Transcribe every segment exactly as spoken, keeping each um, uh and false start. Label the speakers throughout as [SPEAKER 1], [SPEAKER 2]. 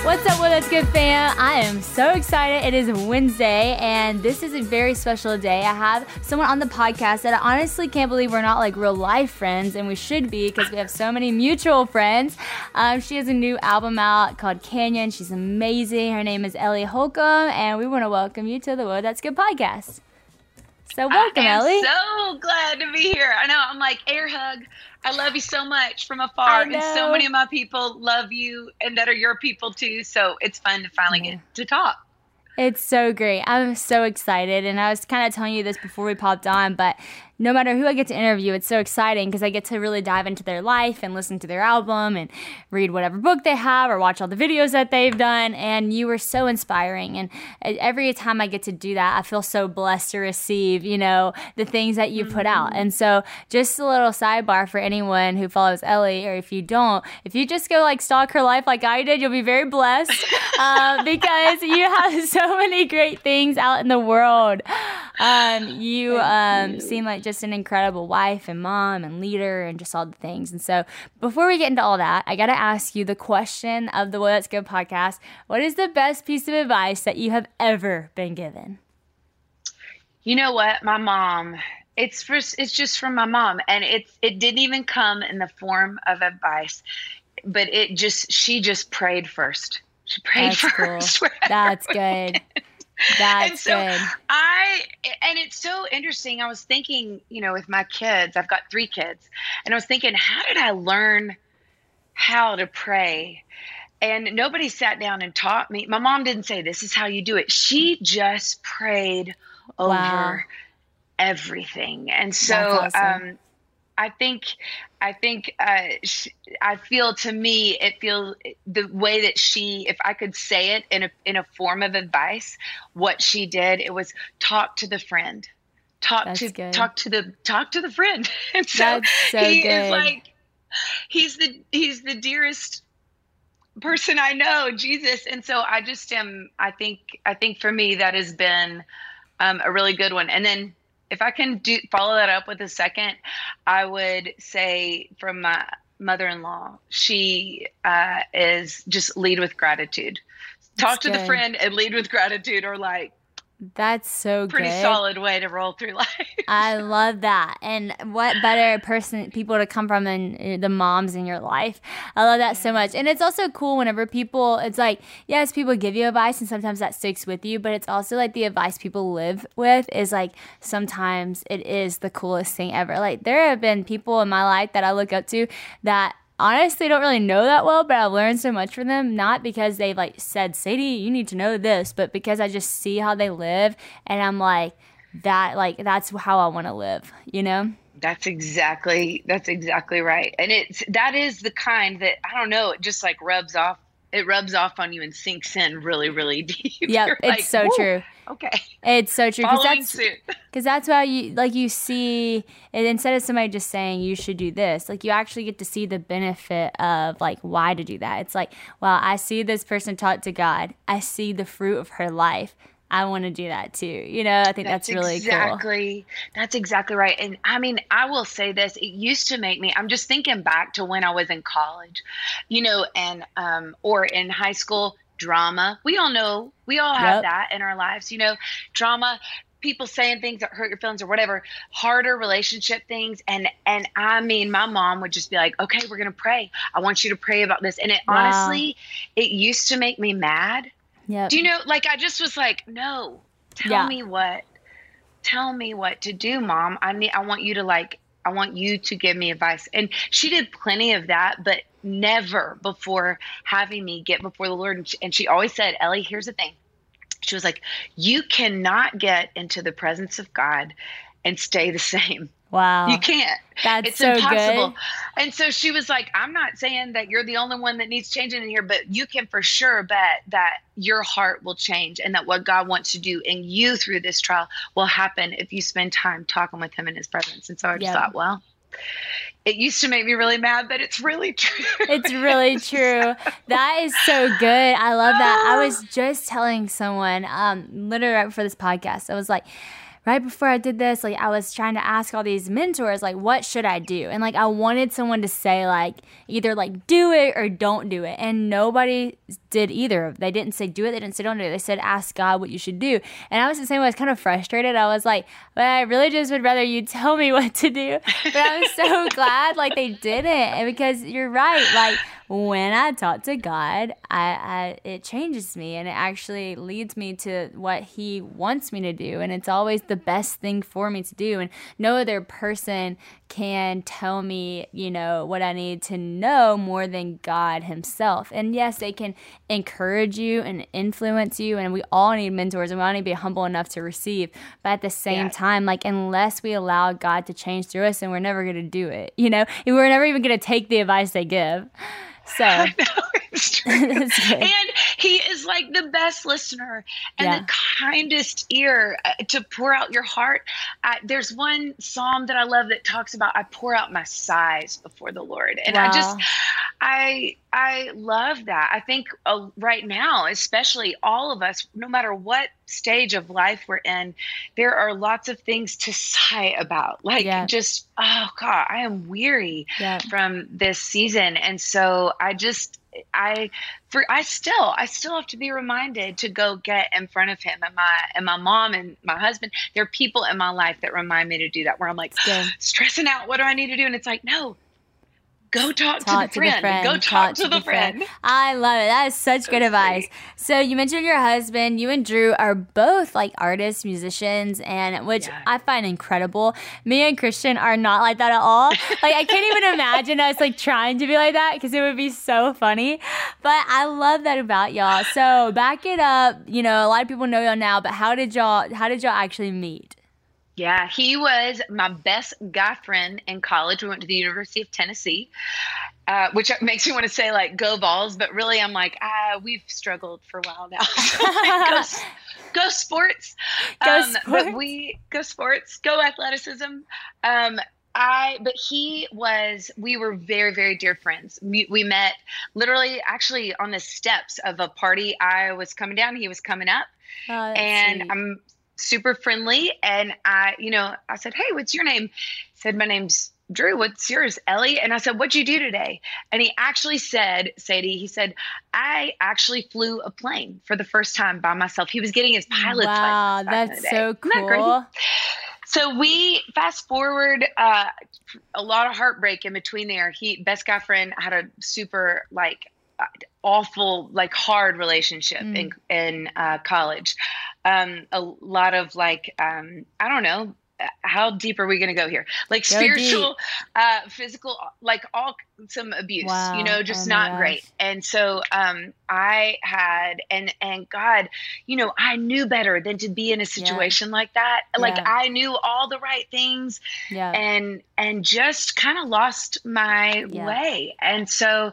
[SPEAKER 1] What's up, Well That's Good fam? I am so excited. It is Wednesday, and this is a very special day. I have someone on the podcast that I honestly can't believe we're not like real life friends, and we should be because we have so many mutual friends. Um, she has a new album out called Canyon. She's amazing. Her name is Ellie Holcomb, and we want to welcome you to the Well That's Good podcast. So welcome,
[SPEAKER 2] I am
[SPEAKER 1] Ellie.
[SPEAKER 2] So glad to be here. I know. I'm like air hug. I love you so much from afar, and so many of my people love you, and that are your people too. So it's fun to finally
[SPEAKER 1] yeah.
[SPEAKER 2] get to talk.
[SPEAKER 1] It's so great. I'm so excited, and I was kind of telling you this before we popped on, but no matter who I get to interview, it's so exciting because I get to really dive into their life and listen to their album and read whatever book they have or watch all the videos that they've done, and you were so inspiring, and every time I get to do that, I feel so blessed to receive, you know, the things that you mm-hmm. put out. And so just a little sidebar for anyone who follows Ellie, or if you don't, if you just go like stalk her life like I did, you'll be very blessed uh, because you have so many great things out in the world. Um, you um, you. seem like just an incredible wife and mom and leader and just all the things. And so before we get into all that, I got to ask you the question of the Well That's Good podcast. What is the best piece of advice that you have ever been given?
[SPEAKER 2] You know what? My mom, it's for, it's just from my mom, and it's, it didn't even come in the form of advice, but it just, she just prayed first. She prayed
[SPEAKER 1] That's
[SPEAKER 2] first.
[SPEAKER 1] Cool. That's good. That's
[SPEAKER 2] and so
[SPEAKER 1] good.
[SPEAKER 2] I, and it's so interesting. I was thinking, you know, with my kids, I've got three kids, and I was thinking, how did I learn how to pray? And nobody sat down and taught me. My mom didn't say, this is how you do it. She just prayed over
[SPEAKER 1] wow.
[SPEAKER 2] everything. And so,
[SPEAKER 1] awesome.
[SPEAKER 2] um, I think, I think, uh, sh- I feel to me, it feels the way that she, if I could say it in a, in a form of advice, what she did, it was talk to the friend, talk
[SPEAKER 1] That's
[SPEAKER 2] to,
[SPEAKER 1] good.
[SPEAKER 2] talk to the, talk to the friend. And so,
[SPEAKER 1] That's so
[SPEAKER 2] he
[SPEAKER 1] good.
[SPEAKER 2] is like, he's the, he's the dearest person I know, Jesus. And so I just am, I think, I think for me, that has been, um, a really good one. And then, if I can do follow that up with a second, I would say from my mother-in-law, she uh, is just lead with gratitude. Talk
[SPEAKER 1] That's
[SPEAKER 2] to
[SPEAKER 1] good.
[SPEAKER 2] the friend and lead with gratitude, or like
[SPEAKER 1] That's so
[SPEAKER 2] pretty
[SPEAKER 1] good.
[SPEAKER 2] solid way to roll through life.
[SPEAKER 1] I love that. And what better person, people to come from than the moms in your life. I love that so much. And it's also cool whenever people, it's like, yes, people give you advice and sometimes that sticks with you, but it's also like the advice people live with is like, sometimes it is the coolest thing ever. Like there have been people in my life that I look up to that honestly don't really know that well, but I've learned so much from them, not because they've like said, Sadie, you need to know this, but because I just see how they live and I'm like, that like that's how I want to live, you know?
[SPEAKER 2] That's exactly that's exactly right. And it's that is the kind that, I don't know, it just like rubs off it rubs off on you and sinks in really, really deep.
[SPEAKER 1] Yeah, it's
[SPEAKER 2] like,
[SPEAKER 1] so
[SPEAKER 2] whoa,
[SPEAKER 1] true.
[SPEAKER 2] Okay.
[SPEAKER 1] It's so true. Because
[SPEAKER 2] Following
[SPEAKER 1] that's,
[SPEAKER 2] suit.
[SPEAKER 1] Cause that's why you, like you see, and instead of somebody just saying you should do this, like you actually get to see the benefit of like why to do that. It's like, well, I see this person taught to God. I see the fruit of her life. I want to do that too. You know, I think that's, that's really
[SPEAKER 2] exactly,
[SPEAKER 1] cool.
[SPEAKER 2] That's exactly right. And I mean, I will say this, it used to make me, I'm just thinking back to when I was in college, you know, and, um, or in high school, drama. We all know, we all have
[SPEAKER 1] Yep.
[SPEAKER 2] that in our lives, you know, drama, people saying things that hurt your feelings or whatever, harder relationship things. And, and I mean, my mom would just be like, okay, we're going to pray. I want you to pray about this. And it
[SPEAKER 1] Wow.
[SPEAKER 2] honestly, it used to make me mad.
[SPEAKER 1] Yep.
[SPEAKER 2] Do you know, like, I just was like, no, tell
[SPEAKER 1] Yeah.
[SPEAKER 2] me what, tell me what to do, Mom. I need, I want you to like, I want you to give me advice. And she did plenty of that, but never before having me get before the Lord. And she, and she always said, Ellie, here's the thing. She was like, you cannot get into the presence of God and stay the same.
[SPEAKER 1] Wow.
[SPEAKER 2] You can't.
[SPEAKER 1] That's
[SPEAKER 2] it's
[SPEAKER 1] so
[SPEAKER 2] impossible.
[SPEAKER 1] good.
[SPEAKER 2] And so she was like, I'm not saying that you're the only one that needs changing in here, but you can for sure bet that your heart will change and that what God wants to do in you through this trial will happen if you spend time talking with him in his presence. And so I just
[SPEAKER 1] Yep.
[SPEAKER 2] thought, well, it used to make me really mad, but it's really true.
[SPEAKER 1] It's really true. That is so good. I love that. I was just telling someone, um, literally right before this podcast, I was like, right before I did this, like I was trying to ask all these mentors, like, what should I do? And like I wanted someone to say like either like do it or don't do it. And nobody did either. They didn't say do it, they didn't say don't do it. They said ask God what you should do. And I was the same way. I was kind of frustrated. I was like, but I really just would rather you tell me what to do. But I was so glad like they didn't. And because you're right, like when I talk to God, I, I it changes me and it actually leads me to what he wants me to do. And it's always the best thing for me to do. And no other person can tell me, you know, what I need to know more than God himself. And yes, they can encourage you and influence you. And we all need mentors and we all need to be humble enough to receive. But at the same yeah. time, like unless we allow God to change through us, then we're never going to do it. You know, and we're never even going to take the advice they give. So
[SPEAKER 2] I know, it's true. And he is like the best listener and yeah. the kindest ear uh, to pour out your heart. Uh, there's one psalm that I love that talks about, I pour out my sighs before the Lord. And wow. I just, I, I love that. I think uh, right now, especially all of us, no matter what stage of life we're in, there are lots of things to sigh about. Like yeah. just, oh God, I am weary yeah. from this season. And so I just, I, for, I still, I still have to be reminded to go get in front of him and my, and my mom and my husband. There are people in my life that remind me to do that, where I'm like yeah. stressing out. What do I need to do? And it's like, no, Go talk, talk to, the, to friend. the friend. Go talk, talk to, to the, the friend. friend.
[SPEAKER 1] I love it. That is such
[SPEAKER 2] so
[SPEAKER 1] good advice.
[SPEAKER 2] sweet.
[SPEAKER 1] So you mentioned your husband. You and Drew are both like artists, musicians, and which yeah. I find incredible. Me and Christian are not like that at all. Like I can't even imagine us like trying to be like that because it would be so funny. But I love that about y'all. So back it up. You know, a lot of people know y'all now, but how did y'all? How did y'all actually meet?
[SPEAKER 2] Yeah, he was my best guy friend in college. We went to the University of Tennessee, uh, which makes me want to say like go Vols, but really I'm like, ah, we've struggled for a while now. go, go sports.
[SPEAKER 1] Go
[SPEAKER 2] um,
[SPEAKER 1] sports.
[SPEAKER 2] But we go sports, go athleticism. Um, I, but he was, we were very, very dear friends. We, we met literally actually on the steps of a party. I was coming down, he was coming up,
[SPEAKER 1] oh,
[SPEAKER 2] and
[SPEAKER 1] sweet.
[SPEAKER 2] I'm super friendly. And I, you know, I said, hey, what's your name? He said, my name's Drew. What's yours, Ellie? And I said, what'd you do today? And he actually said, Sadie, he said, I actually flew a plane for the first time by myself. He was getting his pilot's
[SPEAKER 1] wow,
[SPEAKER 2] license. Wow,
[SPEAKER 1] that's so
[SPEAKER 2] Isn't
[SPEAKER 1] cool.
[SPEAKER 2] That so we fast forward, uh, a lot of heartbreak in between there. He, best guy friend, had a super like awful, like hard relationship mm. in, in uh, college. Um, a lot of like, um, I don't know, how deep are we going to go here? Like
[SPEAKER 1] go
[SPEAKER 2] spiritual, uh, physical, like all some abuse,
[SPEAKER 1] wow.
[SPEAKER 2] you know, just
[SPEAKER 1] oh
[SPEAKER 2] not great. And so, um, I had, and, and God, you know, I knew better than to be in a situation yeah. like that. Like
[SPEAKER 1] yeah.
[SPEAKER 2] I knew all the right things
[SPEAKER 1] yeah.
[SPEAKER 2] and, and just kind of lost my
[SPEAKER 1] yeah.
[SPEAKER 2] way. And so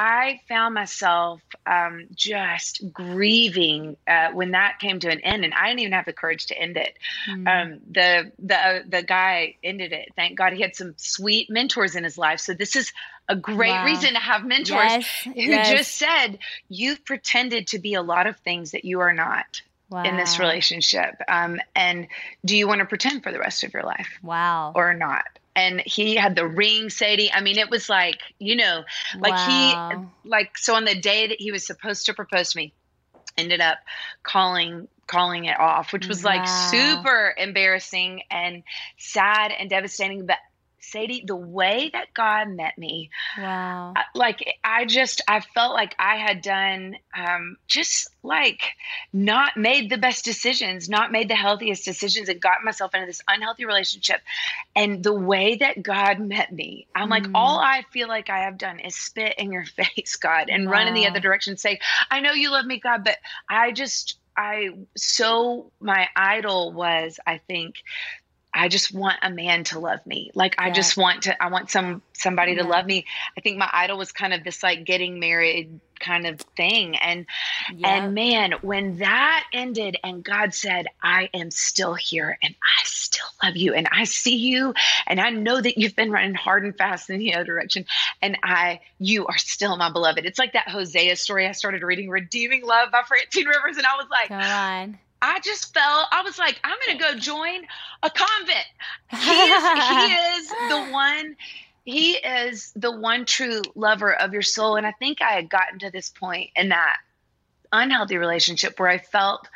[SPEAKER 2] I found myself, um, just grieving, uh, when that came to an end, and I didn't even have the courage to end it. Mm. Um, the, the, uh, the guy ended it. Thank God he had some sweet mentors in his life. So this is a great wow. reason to have mentors
[SPEAKER 1] yes.
[SPEAKER 2] who
[SPEAKER 1] yes.
[SPEAKER 2] just said, you've pretended to be a lot of things that you are not wow. in this relationship. Um, and do you want to pretend for the rest of your life?
[SPEAKER 1] Wow.
[SPEAKER 2] Or not? And he had the ring, Sadie. I mean, it was like, you know, like
[SPEAKER 1] wow.
[SPEAKER 2] he, like, so on the day that he was supposed to propose to me, ended up calling calling it off, which was wow. like super embarrassing and sad and devastating. But Sadie, the way that God met me,
[SPEAKER 1] wow,
[SPEAKER 2] I, like I just, I felt like I had done, um, just like not made the best decisions, not made the healthiest decisions, and got myself into this unhealthy relationship. And the way that God met me, I'm mm. like, all I feel like I have done is spit in your face, God, and wow. run in the other direction, say, I know you love me, God, but I just, I, so my idol was, I think, I just want a man to love me. Like, yeah. I just want to, I want some, somebody yeah. to love me. I think my idol was kind of this like getting married kind of thing. And, yeah. and man, when that ended and God said, I am still here and I still love you and I see you and I know that you've been running hard and fast in the other direction. And I, you are still my beloved. It's like that Hosea story I started reading, Redeeming Love by Francine Rivers. And I was like,
[SPEAKER 1] come on.
[SPEAKER 2] I just felt, I was like, I'm going to go join a convent. He is, he is the one, he is the one true lover of your soul. And I think I had gotten to this point in that unhealthy relationship where I felt,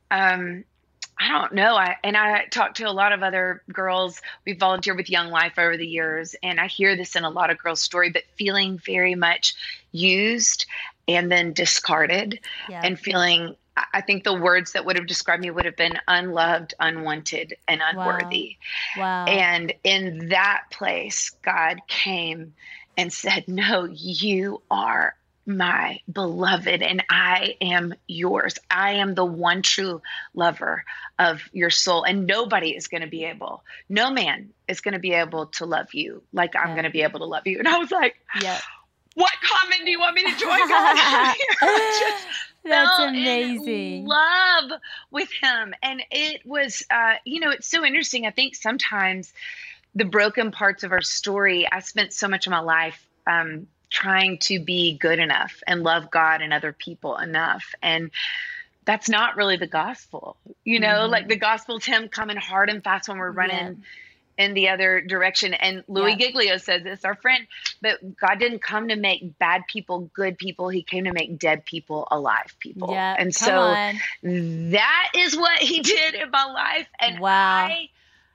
[SPEAKER 2] um, I don't know. I, and I talked to a lot of other girls. We volunteered with Young Life over the years. And I hear this in a lot of girls' story, but feeling very much used and then discarded yeah. and feeling, I think the words that would have described me would have been unloved, unwanted, and unworthy.
[SPEAKER 1] Wow. Wow.
[SPEAKER 2] And in that place, God came and said, no, you are my beloved, and I am yours. I am the one true lover of your soul. And nobody is going to be able, no man is going to be able to love you like I'm yeah. going to be able to love you. And I was like, yeah. what convent do you want me to join? God? Just
[SPEAKER 1] That's amazing.
[SPEAKER 2] Love with him. And it was, uh, you know, it's so interesting. I think sometimes the broken parts of our story, I spent so much of my life, um, trying to be good enough and love God and other people enough. And that's not really the gospel, you know, mm-hmm. like the gospel's him coming hard and fast when we're running yeah. in the other direction. And Louis yeah. Giglio says this, our friend, but God didn't come to make bad people good people. He came to make dead people alive people.
[SPEAKER 1] Yeah,
[SPEAKER 2] and so on. That is what he did in my life. And
[SPEAKER 1] wow.
[SPEAKER 2] I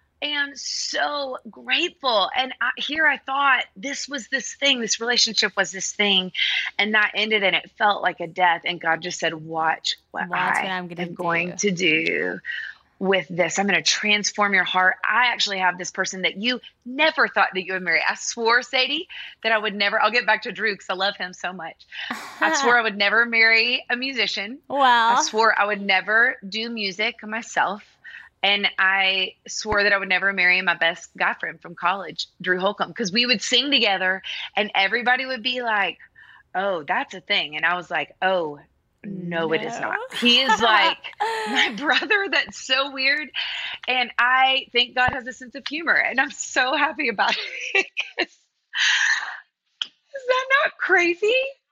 [SPEAKER 2] am so grateful. And I, here I thought this was this thing, this relationship was this thing, and that ended and it felt like a death. And God just said, watch what
[SPEAKER 1] watch
[SPEAKER 2] I
[SPEAKER 1] what I'm gonna
[SPEAKER 2] am
[SPEAKER 1] do.
[SPEAKER 2] going to do with this. I'm going to transform your heart. I actually have this person that you never thought that you would marry. I swore, Sadie, that I would never, I'll get back to Drew because I love him so much. I swore I would never marry a musician.
[SPEAKER 1] Wow.
[SPEAKER 2] I swore I would never do music myself. And I swore that I would never marry my best guy friend from college, Drew Holcomb, because we would sing together and everybody would be like, oh, that's a thing. And I was like, oh, no, no. It is not. He is like my brother. That's so weird. And I think God has a sense of humor. And I'm so happy about it. Is that not crazy?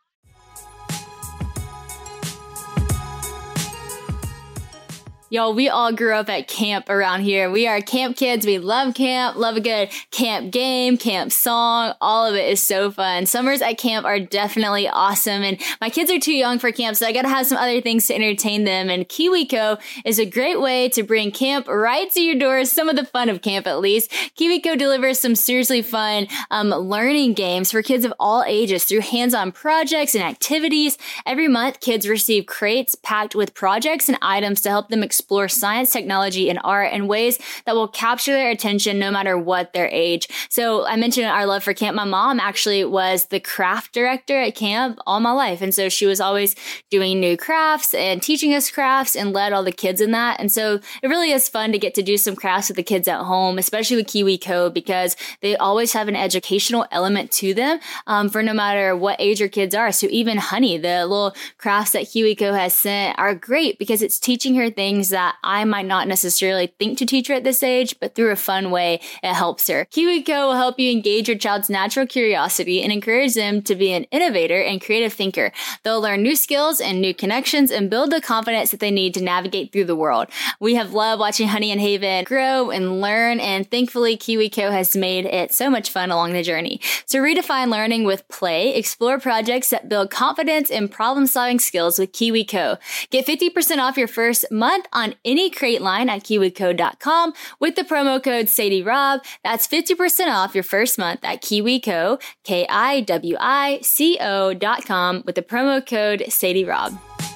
[SPEAKER 1] Y'all, we all grew up at camp around here. We are camp kids. We love camp, love a good camp game, camp song. All of it is so fun. Summers at camp are definitely awesome. And my kids are too young for camp, so I got to have some other things to entertain them. And KiwiCo is a great way to bring camp right to your door. Some of the fun of camp, at least. KiwiCo delivers some seriously fun um, learning games for kids of all ages through hands-on projects and activities. Every month, kids receive crates packed with projects and items to help them explore explore science, technology, and art in ways that will capture their attention no matter what their age. So I mentioned our love for camp. My mom actually was the craft director at camp all my life. And so she was always doing new crafts and teaching us crafts and led all the kids in that. And so it really is fun to get to do some crafts with the kids at home, especially with KiwiCo, because they always have an educational element to them um, for no matter what age your kids are. So even Honey, the little crafts that KiwiCo has sent are great because it's teaching her things that I might not necessarily think to teach her at this age, but through a fun way, it helps her. KiwiCo will help you engage your child's natural curiosity and encourage them to be an innovator and creative thinker. They'll learn new skills and new connections and build the confidence that they need to navigate through the world. We have loved watching Honey and Haven grow and learn, and thankfully KiwiCo has made it so much fun along the journey. So redefine learning with play, explore projects that build confidence and problem-solving skills with KiwiCo. Get fifty percent off your first month on any crate line at kiwico dot com with the promo code Sadie Rob. That's fifty percent off your first month at KiwiCo, K I W I C O dot com with the promo code Sadie Rob.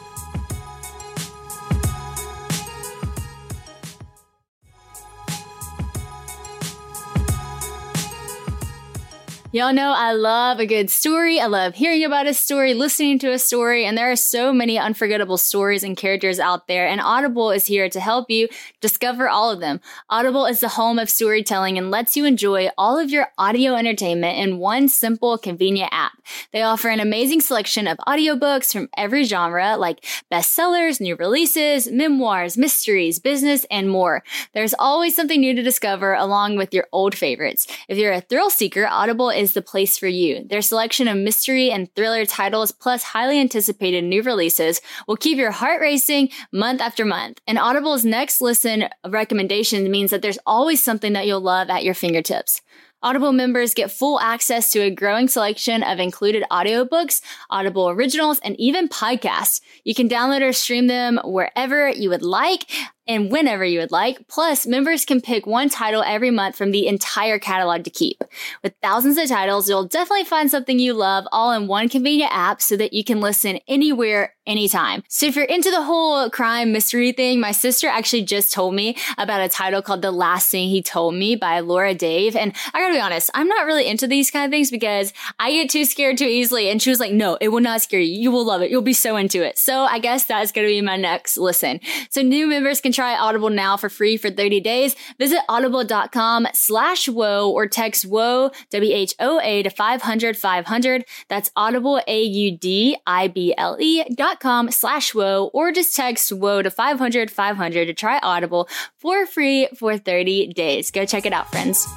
[SPEAKER 1] Y'all know I love a good story. I love hearing about a story, listening to a story, and there are so many unforgettable stories and characters out there, and Audible is here to help you discover all of them. Audible is the home of storytelling and lets you enjoy all of your audio entertainment in one simple, convenient app. They offer an amazing selection of audiobooks from every genre, like bestsellers, new releases, memoirs, mysteries, business, and more. There's always something new to discover along with your old favorites. If you're a thrill seeker, Audible is is the place for you. Their selection of mystery and thriller titles plus highly anticipated new releases will keep your heart racing month after month. And Audible's next listen recommendation means that there's always something that you'll love at your fingertips. Audible members get full access to a growing selection of included audiobooks, Audible originals, and even podcasts. You can download or stream them wherever you would like and whenever you would like. Plus, members can pick one title every month from the entire catalog to keep. With thousands of titles, you'll definitely find something you love all in one convenient app so that you can listen anywhere, anytime. So if you're into the whole crime mystery thing, my sister actually just told me about a title called The Last Thing He Told Me by Laura Dave. And I gotta be honest, I'm not really into these kind of things because I get too scared too easily. And she was like, no, it will not scare you. You will love it. You'll be so into it. So I guess that's gonna be my next listen. So new members can try Audible now for free for thirty days. Visit audible.com slash whoa or text whoa, W H O A to five hundred five hundred. That's audible, A U D I B L E dot com slash whoa, or just text whoa to five hundred five hundred to try Audible for free for thirty days. Go check it out, friends.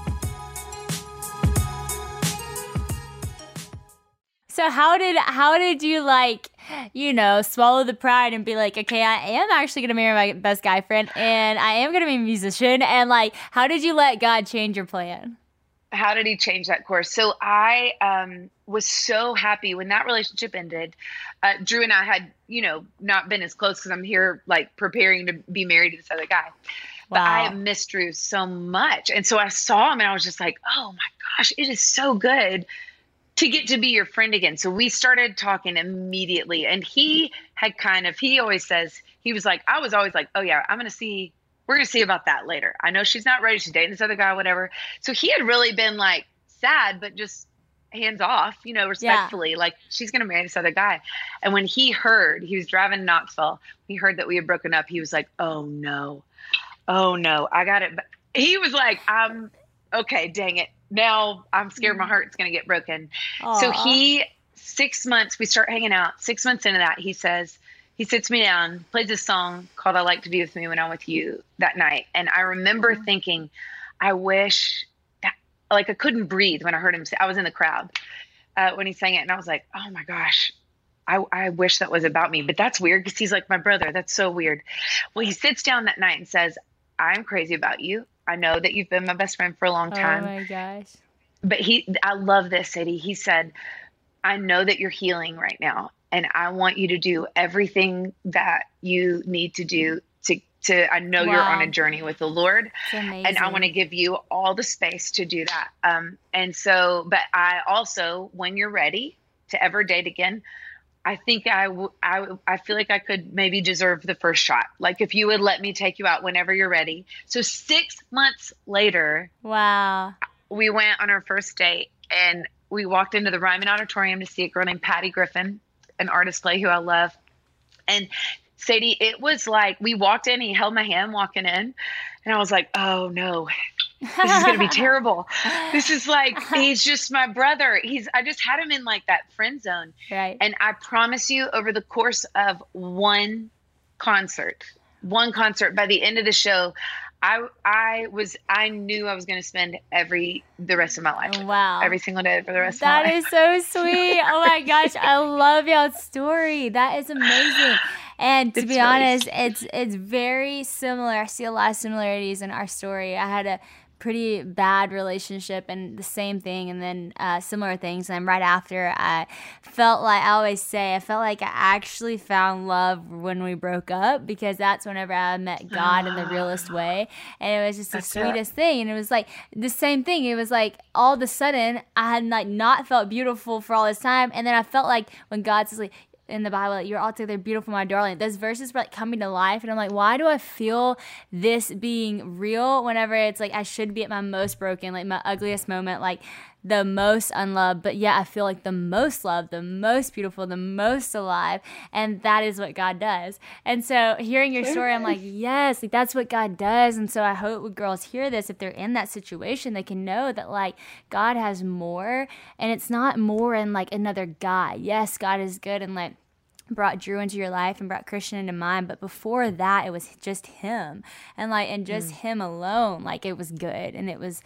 [SPEAKER 1] So how did how did you like, you know, swallow the pride and be like, okay, I am actually going to marry my best guy friend and I am going to be a musician? And like, how did you let God change your plan?
[SPEAKER 2] How did he change that course? So I um, was so happy when that relationship ended. Uh, Drew and I had, you know, not been as close because I'm here like preparing to be married to this other guy. But wow. I have missed Drew so much. And so I saw him and I was just like, oh my gosh, it is so good to get to be your friend again. So we started talking immediately. And he had kind of, he always says, he was like, I was always like, oh yeah, I'm going to see, we're going to see about that later. I know she's not ready. She's dating this other guy, whatever. So he had really been like sad, but just hands off, you know, respectfully, yeah. Like she's going to marry this other guy. And when he heard, he was driving to Knoxville, he heard that we had broken up. He was like, oh no, oh no, I got it. He was like, um, okay, dang it. Now I'm scared my heart's going to get broken. Aww. So he, six months, we start hanging out. Six months into that, he says, he sits me down, plays a song called I Like to Be With Me When I'm With You that night. And I remember mm-hmm. thinking, I wish that, like I couldn't breathe when I heard him say, I was in the crowd uh, when he sang it. And I was like, oh my gosh, I, I wish that was about me. But that's weird because he's like my brother. That's so weird. Well, he sits down that night and says, I'm crazy about you. I know that you've been my best friend for a long time.
[SPEAKER 1] Oh my gosh.
[SPEAKER 2] But he, I love this, Sadie. He said, I know that you're healing right now. And I want you to do everything that you need to do to, to, I know wow. you're on a journey with the Lord. And I want to give you all the space to do that. Um, and so, but I also, when you're ready to ever date again, I think I, w- I, w- I feel like I could maybe deserve the first shot. Like if you would let me take you out whenever you're ready. So six months later,
[SPEAKER 1] wow,
[SPEAKER 2] we went on our first date and we walked into the Ryman Auditorium to see a girl named Patty Griffin, an artist play who I love. And Sadie, it was like, we walked in, he held my hand walking in and I was like, oh no, this is going to be terrible. This is like, he's just my brother. He's, I just had him in like that friend zone.
[SPEAKER 1] Right.
[SPEAKER 2] And I promise you over the course of one concert, one concert, by the end of the show, I, I was, I knew I was going to spend every, the rest of my life. with
[SPEAKER 1] Wow.
[SPEAKER 2] him, every single day for the rest
[SPEAKER 1] that
[SPEAKER 2] of my life.
[SPEAKER 1] That is so sweet. Oh my gosh. I love y'all's story. That is amazing. And to
[SPEAKER 2] it's
[SPEAKER 1] be
[SPEAKER 2] really
[SPEAKER 1] honest,
[SPEAKER 2] sweet.
[SPEAKER 1] it's, it's very similar. I see a lot of similarities in our story. I had a pretty bad relationship and the same thing and then uh, similar things. And then right after, I felt like, I always say, I felt like I actually found love when we broke up because that's whenever I met God in the realest way. And it was just the sweetest thing. And it was like the same thing. It was like all of a sudden I had like not felt beautiful for all this time. And then I felt like when God says like, in the Bible, like, you're altogether beautiful, my darling. Those verses were like coming to life. And I'm like, why do I feel this being real whenever it's like I should be at my most broken, like my ugliest moment, like the most unloved, but yeah, I feel like the most loved, the most beautiful, the most alive. And that is what God does. And so hearing your story, I'm like, yes, like that's what God does. And so I hope when girls hear this, if they're in that situation, they can know that like God has more, and it's not more in like another guy. Yes, God is good and like brought Drew into your life and brought Christian into mine, but before that it was just him and like and just mm. him alone. Like it was good and it was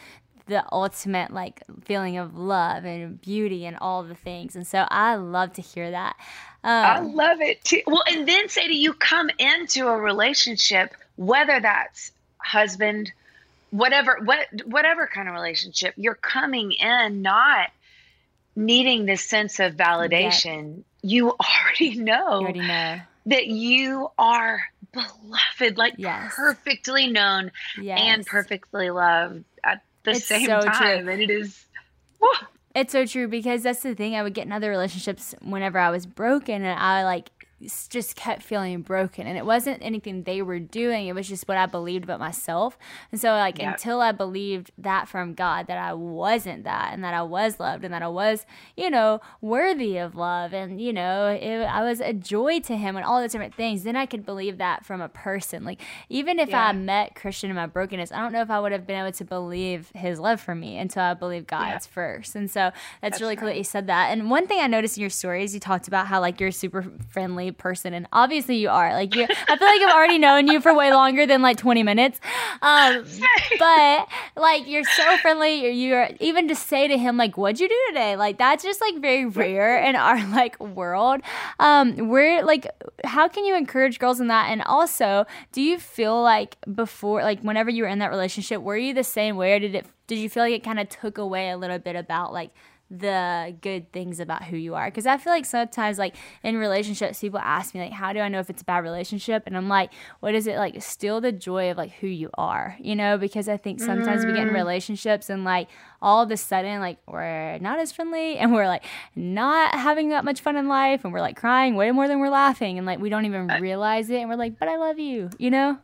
[SPEAKER 1] the ultimate like feeling of love and beauty and all the things. And so I love to hear that.
[SPEAKER 2] I
[SPEAKER 1] Um,
[SPEAKER 2] love it too. Well, and then Sadie, you come into a relationship, whether that's husband, whatever, what, whatever kind of relationship, you're coming in not needing this sense of validation. Yeah. You already know,
[SPEAKER 1] you already know
[SPEAKER 2] that you are beloved, like
[SPEAKER 1] yes.
[SPEAKER 2] perfectly known yes. and perfectly loved at the
[SPEAKER 1] it's
[SPEAKER 2] same
[SPEAKER 1] so
[SPEAKER 2] time.
[SPEAKER 1] True.
[SPEAKER 2] And it is, whew.
[SPEAKER 1] It's so true, because that's the thing. I would get in other relationships whenever I was broken, and I like just kept feeling broken, and it wasn't anything they were doing, it was just what I believed about myself. And so like yep. until I believed that from God, that I wasn't that, and that I was loved, and that I was, you know, worthy of love, and you know, it, I was a joy to him, and all those different things, then I could believe that from a person. Like even if yeah. I met Christian in my brokenness, I don't know if I would have been able to believe his love for me until I believed God's yeah. first. And so that's, that's really right. cool that you said that. And one thing I noticed in your stories, you talked about how like you're super friendly person, and obviously you are. Like you, I feel like I've already known you for way longer than like twenty minutes. Um, but like you're so friendly. You're, you're even to say to him like, "What'd you do today?" Like that's just like very rare in our like world. Um, we're like, how can you encourage girls in that? And also, do you feel like before, like whenever you were in that relationship, were you the same way, or did it? Did you feel like it kind of took away a little bit about like the good things about who you are? Because I feel like sometimes like in relationships, people ask me like, how do I know if it's a bad relationship? And I'm like, what is it like? Steal the joy of like who you are, you know? Because I think sometimes mm. we get in relationships and like all of a sudden like we're not as friendly, and we're like not having that much fun in life, and we're like crying way more than we're laughing, and like we don't even realize it, and we're like, but I love you, you know?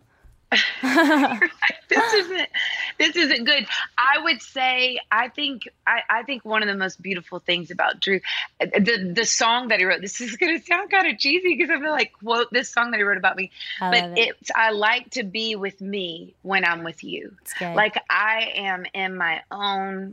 [SPEAKER 2] this isn't this isn't good. I would say I think I, I think one of the most beautiful things about Drew, the the song that he wrote, this is gonna sound kind of cheesy because I'm gonna like quote this song that he wrote about me.
[SPEAKER 1] I
[SPEAKER 2] but
[SPEAKER 1] it.
[SPEAKER 2] it's I like to be with me when I'm with you. Like I am in my own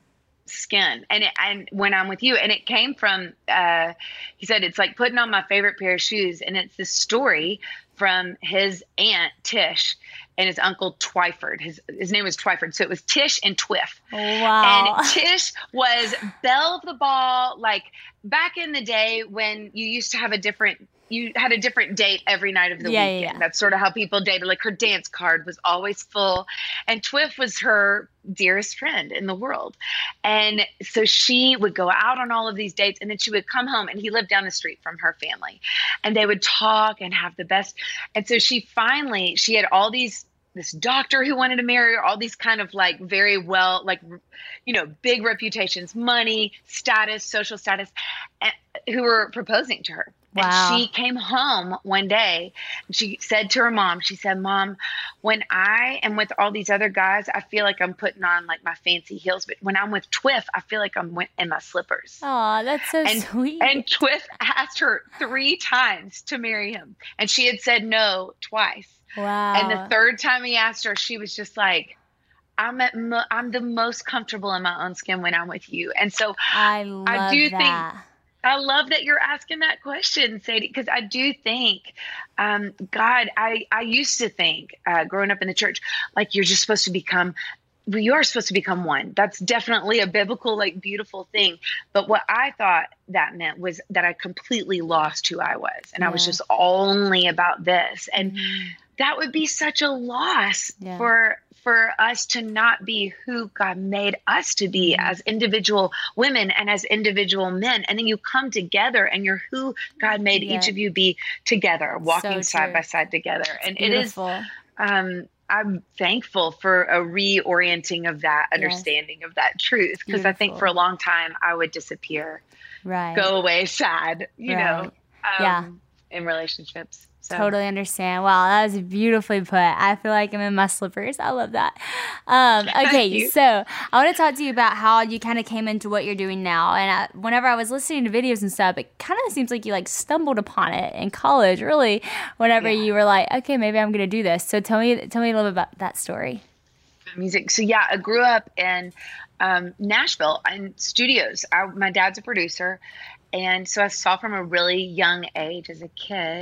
[SPEAKER 2] skin, and it, and when I'm with you, and it came from uh he said it's like putting on my favorite pair of shoes, and it's this story from his aunt Tish and his uncle Twyford. His his name was Twyford, so it was Tish and Twiff.
[SPEAKER 1] Wow.
[SPEAKER 2] And Tish was belle of the ball, like back in the day when you used to have a different you had a different date every night of the
[SPEAKER 1] yeah,
[SPEAKER 2] weekend.
[SPEAKER 1] Yeah.
[SPEAKER 2] That's sort of how people dated. Like her dance card was always full, and Twiff was her dearest friend in the world. And so she would go out on all of these dates, and then she would come home, and he lived down the street from her family, and they would talk and have the best. And so she finally, she had all these, this doctor who wanted to marry her, all these kind of like very well, like, you know, big reputations, money, status, social status, and, who were proposing to her.
[SPEAKER 1] Wow.
[SPEAKER 2] And she came home one day and she said to her mom, she said, "Mom, when I am with all these other guys, I feel like I'm putting on like my fancy heels. But when I'm with Twiff, I feel like I'm in my slippers."
[SPEAKER 1] Oh, that's so
[SPEAKER 2] and,
[SPEAKER 1] sweet.
[SPEAKER 2] And Twiff asked her three times to marry him, and she had said no twice.
[SPEAKER 1] Wow.
[SPEAKER 2] And the third time he asked her, she was just like, I'm at mo- I'm the most comfortable in my own skin when I'm with you. And so
[SPEAKER 1] I love
[SPEAKER 2] I do
[SPEAKER 1] that.
[SPEAKER 2] think I love that you're asking that question, Sadie, because I do think, um, God, I, I used to think uh, growing up in the church, like you're just supposed to become, well, you're supposed to become one. That's definitely a biblical, like beautiful thing. But what I thought that meant was that I completely lost who I was. And
[SPEAKER 1] yeah.
[SPEAKER 2] I was just only about this. And mm-hmm. that would be such a loss
[SPEAKER 1] yeah.
[SPEAKER 2] for for us to not be who God made us to be as individual women and as individual men. And then you come together and you're who God made yeah. each of you be together, walking
[SPEAKER 1] so
[SPEAKER 2] side by side together. And
[SPEAKER 1] beautiful.
[SPEAKER 2] It is, um, I'm thankful for a reorienting of that understanding yes. of that truth. Because I think for a long time I would disappear,
[SPEAKER 1] right?
[SPEAKER 2] go away sad, you
[SPEAKER 1] right.
[SPEAKER 2] know, um,
[SPEAKER 1] yeah.
[SPEAKER 2] in relationships. So.
[SPEAKER 1] Totally understand. Wow, that was beautifully put. I feel like I'm in my slippers. I love that. Um, okay, so I want to talk to you about how you kind of came into what you're doing now. And I, whenever I was listening to videos and stuff, it kind of seems like you like stumbled upon it in college, really, whenever yeah. you were like, okay, maybe I'm going to do this. So tell me, tell me a little bit about that story.
[SPEAKER 2] Music. So yeah, I grew up in um, Nashville in studios. I, my dad's a producer. And so I saw from a really young age as a kid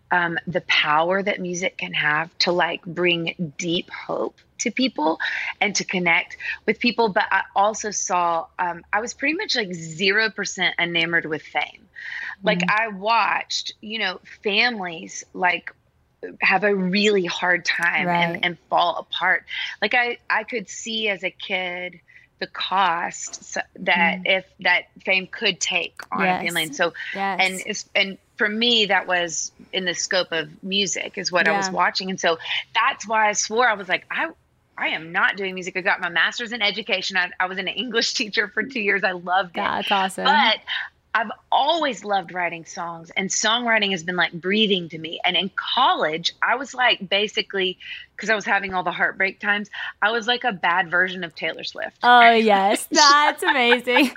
[SPEAKER 2] um, the power that music can have to like bring deep hope to people and to connect with people. But I also saw, um, I was pretty much like zero percent enamored with fame. Like
[SPEAKER 1] Mm.
[SPEAKER 2] I watched, you know, families like have a really hard time
[SPEAKER 1] Right.
[SPEAKER 2] and, and fall apart. Like I, I could see as a kid the cost so that
[SPEAKER 1] Mm.
[SPEAKER 2] if that fame could take on a family. And
[SPEAKER 1] Yes.
[SPEAKER 2] so,
[SPEAKER 1] Yes.
[SPEAKER 2] and it's, and for me, that was in the scope of music is what I was
[SPEAKER 1] Yeah.
[SPEAKER 2] watching. And so that's why I swore I was like, I, I am not doing music. I got my master's in education. I, I was an English teacher for two years. I loved it.
[SPEAKER 1] That's awesome.
[SPEAKER 2] But I've always loved writing songs, and songwriting has been like breathing to me. And in college, I was like basically, because I was having all the heartbreak times, I was like a bad version of Taylor Swift.
[SPEAKER 1] Oh, yes. That's amazing.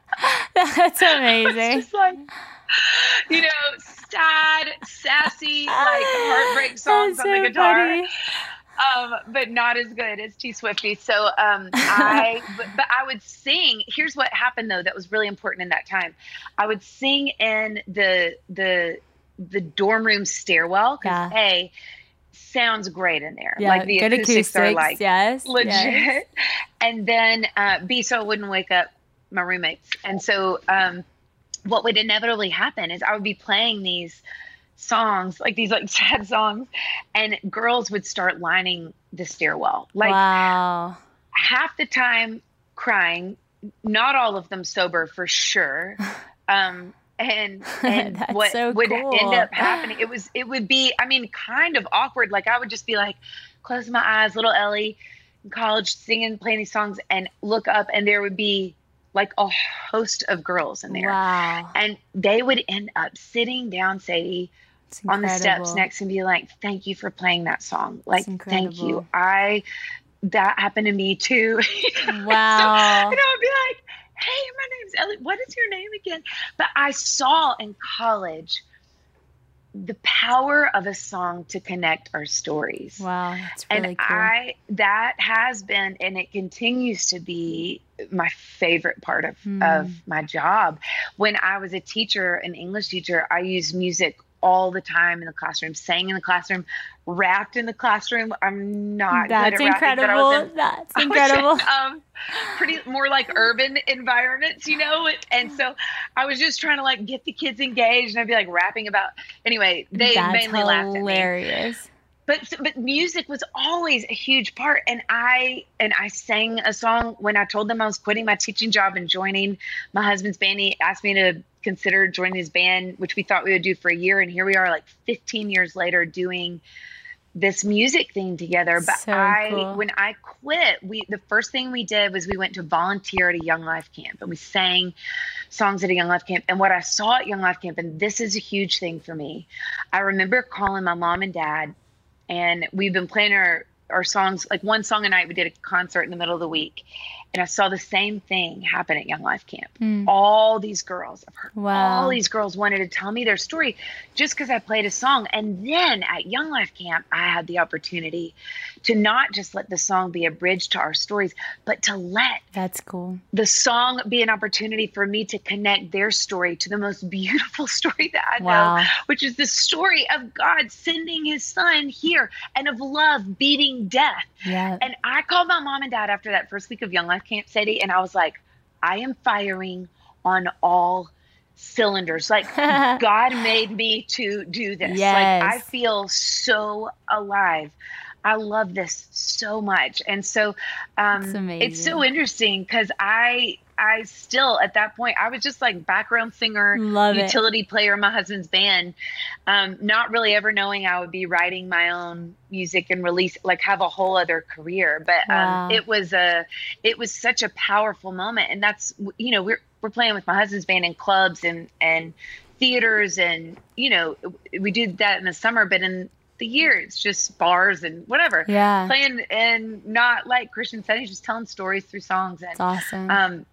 [SPEAKER 1] That's amazing.
[SPEAKER 2] Just like, you know, sad, sassy, like heartbreak songs
[SPEAKER 1] That's
[SPEAKER 2] on the
[SPEAKER 1] so
[SPEAKER 2] guitar.
[SPEAKER 1] funny.
[SPEAKER 2] Um, but not as good as T Swifty. So um, I, but, but I would sing. Here's what happened though that was really important in that time. I would sing in the the the dorm room stairwell because
[SPEAKER 1] Yeah.
[SPEAKER 2] A, sounds great in there.
[SPEAKER 1] Yeah,
[SPEAKER 2] Like the
[SPEAKER 1] good
[SPEAKER 2] acoustics, are
[SPEAKER 1] acoustics,
[SPEAKER 2] like
[SPEAKER 1] yes,
[SPEAKER 2] legit.
[SPEAKER 1] yes.
[SPEAKER 2] And then uh, B, so I wouldn't wake up my roommates. And so um, what would inevitably happen is I would be playing these songs, like these like sad songs, and girls would start lining the stairwell. Like
[SPEAKER 1] Wow.
[SPEAKER 2] half the time crying, not all of them sober for sure. Um, and and
[SPEAKER 1] That's
[SPEAKER 2] what
[SPEAKER 1] so
[SPEAKER 2] would
[SPEAKER 1] cool.
[SPEAKER 2] end up happening, it was it would be, I mean, kind of awkward. Like I would just be like, close my eyes, little Ellie in college singing, playing these songs, and look up, and there would be like a host of girls in there.
[SPEAKER 1] Wow.
[SPEAKER 2] And they would end up sitting down, Sadie,
[SPEAKER 1] It's
[SPEAKER 2] on the steps
[SPEAKER 1] incredible.
[SPEAKER 2] next and be like, thank you for playing that song. Like, thank
[SPEAKER 1] incredible.
[SPEAKER 2] you. I, that happened to me too.
[SPEAKER 1] Wow.
[SPEAKER 2] So, you know, I'd be like, hey, my name's Ellie. What is your name again? But I saw in college the power of a song to connect our stories.
[SPEAKER 1] Wow. That's really
[SPEAKER 2] And
[SPEAKER 1] cool.
[SPEAKER 2] I, that has been, and it continues to be my favorite part of,
[SPEAKER 1] Hmm.
[SPEAKER 2] of my job. When I was a teacher, an English teacher, I used music all the time in the classroom, sang in the classroom, rapped in the classroom. I'm not
[SPEAKER 1] That's
[SPEAKER 2] good at rapping, but I was
[SPEAKER 1] incredible.
[SPEAKER 2] in,
[SPEAKER 1] That's
[SPEAKER 2] I was in,
[SPEAKER 1] incredible.
[SPEAKER 2] um, pretty more like urban environments, you know? And so I was just trying to like get the kids engaged, and I'd be like rapping about, anyway, they
[SPEAKER 1] That's
[SPEAKER 2] mainly laughed at me.
[SPEAKER 1] hilarious.
[SPEAKER 2] But but music was always a huge part, and I and I sang a song when I told them I was quitting my teaching job and joining my husband's band. He asked me to consider joining his band, which we thought we would do for a year, and here we are, like fifteen years later, doing this music thing together. But
[SPEAKER 1] So
[SPEAKER 2] I,
[SPEAKER 1] cool.
[SPEAKER 2] when I quit, we the first thing we did was we went to volunteer at a Young Life camp, and we sang songs at a Young Life camp. And what I saw at Young Life camp, and this is a huge thing for me, I remember calling my mom and dad. And we've been playing our, our songs, like one song a night. We did a concert in the middle of the week. And I saw the same thing happen at Young Life Camp.
[SPEAKER 1] Mm.
[SPEAKER 2] All these girls, I've heard
[SPEAKER 1] Wow.
[SPEAKER 2] all these girls wanted to tell me their story just because I played a song. And then at Young Life Camp, I had the opportunity to not just let the song be a bridge to our stories, but to let
[SPEAKER 1] That's cool.
[SPEAKER 2] the song be an opportunity for me to connect their story to the most beautiful story that I
[SPEAKER 1] Wow.
[SPEAKER 2] know, which is the story of God sending his son here and of love beating death.
[SPEAKER 1] Yeah.
[SPEAKER 2] And I called my mom and dad after that first week of Young Life Camp, Sadie, and I was like, I am firing on all cylinders. Like God made me to do this.
[SPEAKER 1] Yes.
[SPEAKER 2] Like I feel so alive. I love this so much. And so um,
[SPEAKER 1] That's
[SPEAKER 2] it's so
[SPEAKER 1] amazing.
[SPEAKER 2] interesting because I I still, at that point, I was just like background singer,
[SPEAKER 1] Love it.
[SPEAKER 2] utility player in my husband's band, um, not really ever knowing I would be writing my own music and release, like have a whole other career. But
[SPEAKER 1] Wow.
[SPEAKER 2] um, it was a, it was such a powerful moment. And that's, you know, we're, we're playing with my husband's band in clubs and, and theaters. And, you know, we did that in the summer, but in the year, it's just bars and whatever.
[SPEAKER 1] Yeah.
[SPEAKER 2] Playing and not like Christian settings, just telling stories through songs. And
[SPEAKER 1] It's awesome.
[SPEAKER 2] um,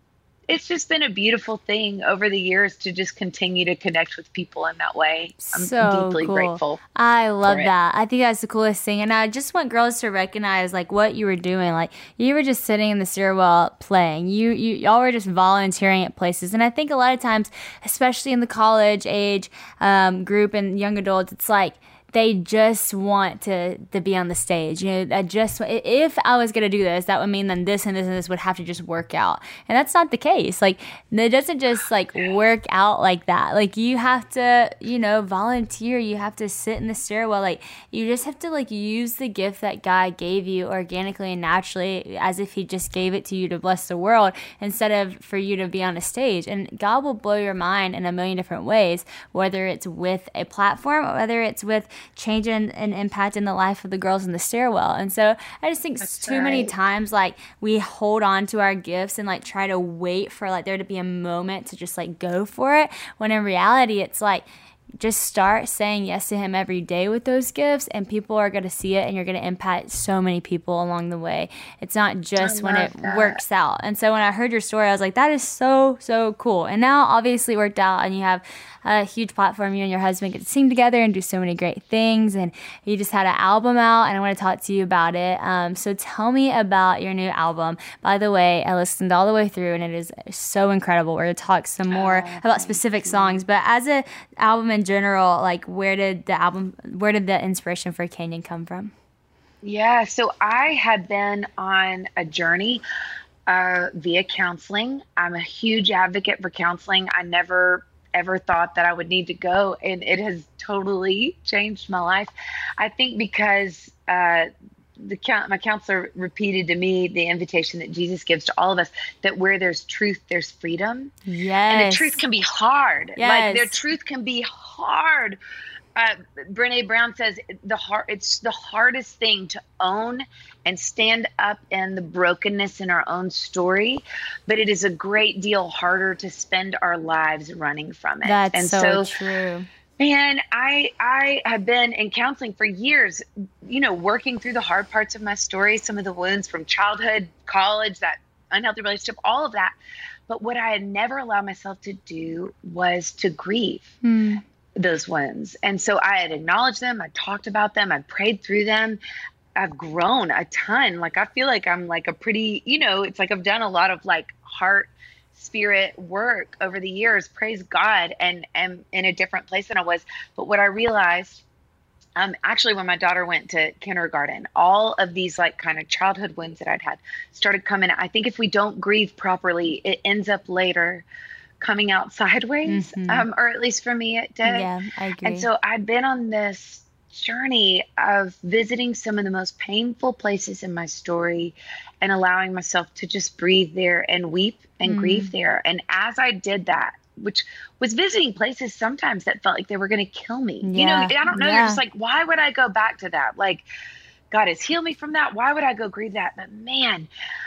[SPEAKER 2] it's just been a beautiful thing over the years to just continue to connect with people in that way. I'm
[SPEAKER 1] So
[SPEAKER 2] deeply
[SPEAKER 1] cool.
[SPEAKER 2] grateful.
[SPEAKER 1] I love
[SPEAKER 2] for it.
[SPEAKER 1] that. I think that's the coolest thing. And I just want girls to recognize like what you were doing. Like you were just sitting in the stairwell playing. You, you y'all were just volunteering at places. And I think a lot of times, especially in the college age um, group and young adults, it's like they just want to, to be on the stage. You know, I just, if I was going to do this, that would mean then this and this and this would have to just work out. And that's not the case. Like, it doesn't just like work out like that. Like you have to, you know, volunteer. You have to sit in the stairwell. Like you just have to like use the gift that God gave you organically and naturally as if he just gave it to you to bless the world instead of for you to be on a stage. And God will blow your mind in a million different ways, whether it's with a platform or whether it's with changing and impacting the life of the girls in the stairwell. And so I just think
[SPEAKER 2] That's
[SPEAKER 1] too many
[SPEAKER 2] right.
[SPEAKER 1] times like we hold on to our gifts and like try to wait for like there to be a moment to just like go for it, when in reality it's like just start saying yes to him every day with those gifts and people are going to see it and you're going to impact so many people along the way. It's not just
[SPEAKER 2] I
[SPEAKER 1] when it
[SPEAKER 2] love that.
[SPEAKER 1] works out. And so when I heard your story, I was like, that is so, so cool. And now obviously it worked out and you have a huge platform. You and your husband get to sing together and do so many great things. And you just had an album out and I want to talk to you about it. Um, so tell me about your new album. By the way, I listened all the way through and it is so incredible. We're going to talk some more
[SPEAKER 2] Oh,
[SPEAKER 1] about specific songs, but as a album in general, like where did the album, where did the inspiration for Canyon come from?
[SPEAKER 2] Yeah, so I had been on a journey uh, via counseling. I'm a huge advocate for counseling. I never ever thought that I would need to go, and it has totally changed my life. I think because uh, the my counselor repeated to me the invitation that Jesus gives to all of us, that where there's truth, there's freedom.
[SPEAKER 1] Yes.
[SPEAKER 2] And the truth can be hard.
[SPEAKER 1] Yes.
[SPEAKER 2] Like their truth can be hard. Uh, Brene Brown says the hard, it's the hardest thing to own and stand up in the brokenness in our own story, but it is a great deal harder to spend our lives running from it.
[SPEAKER 1] That's
[SPEAKER 2] and
[SPEAKER 1] so,
[SPEAKER 2] so
[SPEAKER 1] true.
[SPEAKER 2] Man, I I have been in counseling for years, you know, working through the hard parts of my story, some of the wounds from childhood, college, that unhealthy relationship, all of that. But what I had never allowed myself to do was to grieve
[SPEAKER 1] Hmm.
[SPEAKER 2] those wounds. And so I had acknowledged them, I talked about them, I prayed through them. I've grown a ton. Like I feel like I'm like a pretty, you know, it's like I've done a lot of like heart spirit work over the years, praise God, and am in a different place than I was. But what I realized, um, actually when my daughter went to kindergarten, all of these like kind of childhood wounds that I'd had started coming. I think if we don't grieve properly, it ends up later coming out sideways,
[SPEAKER 1] Mhm.
[SPEAKER 2] um, or at least for me it did.
[SPEAKER 1] Yeah, I agree.
[SPEAKER 2] And so I'd been on this journey of visiting some of the most painful places in my story and allowing myself to just breathe there and weep and
[SPEAKER 1] Mm.
[SPEAKER 2] grieve there. And as I did that, which was visiting places sometimes that felt like they were going to kill me, you know,
[SPEAKER 1] Yeah,
[SPEAKER 2] I don't know.
[SPEAKER 1] yeah.
[SPEAKER 2] You're just like, why would I go back to that? Like, God has healed me from that. Why would I go grieve that? But man,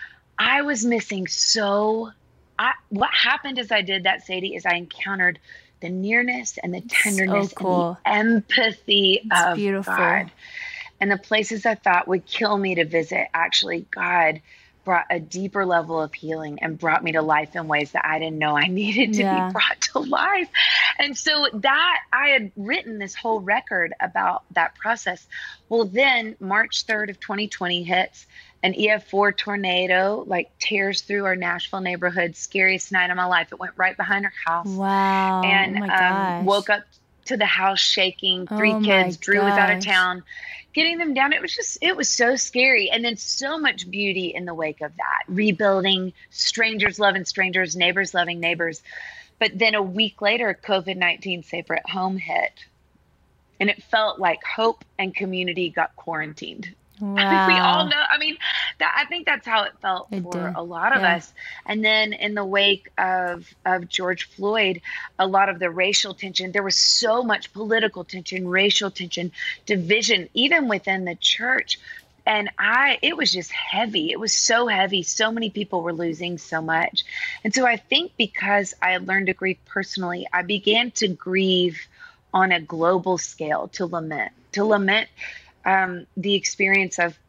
[SPEAKER 2] I was missing so I, what happened as I did that, Sadie, is I encountered the nearness and the tenderness
[SPEAKER 1] cool.
[SPEAKER 2] and the empathy
[SPEAKER 1] It's
[SPEAKER 2] of
[SPEAKER 1] beautiful.
[SPEAKER 2] God. And the places I thought would kill me to visit, actually, God brought a deeper level of healing and brought me to life in ways that I didn't know I needed to
[SPEAKER 1] Yeah.
[SPEAKER 2] be brought to life. And so that I had written this whole record about that process. Well, then March third of twenty twenty hits. An E F four tornado like tears through our Nashville neighborhood. Scariest night of my life. It went right behind our house.
[SPEAKER 1] Wow.
[SPEAKER 2] And
[SPEAKER 1] oh my
[SPEAKER 2] um,
[SPEAKER 1] gosh.
[SPEAKER 2] woke up to the house shaking. Three
[SPEAKER 1] Oh my
[SPEAKER 2] kids. Drew was out of
[SPEAKER 1] gosh.
[SPEAKER 2] town. Getting them down. It was just, it was so scary. And then so much beauty in the wake of that. Rebuilding, strangers loving strangers, neighbors loving neighbors. But then a week later, COVID nineteen Safer at Home hit. And it felt like hope and community got quarantined.
[SPEAKER 1] Wow.
[SPEAKER 2] I think we all know. I mean, that, I think that's how it felt
[SPEAKER 1] It
[SPEAKER 2] for
[SPEAKER 1] did.
[SPEAKER 2] a lot of
[SPEAKER 1] Yeah.
[SPEAKER 2] us. And then in the wake of of George Floyd, a lot of the racial tension, there was so much political tension, racial tension, division, even within the church. And I, it was just heavy. It was so heavy. So many people were losing so much. And so I think because I had learned to grieve personally, I began to grieve on a global scale, to lament, to lament um, the experience of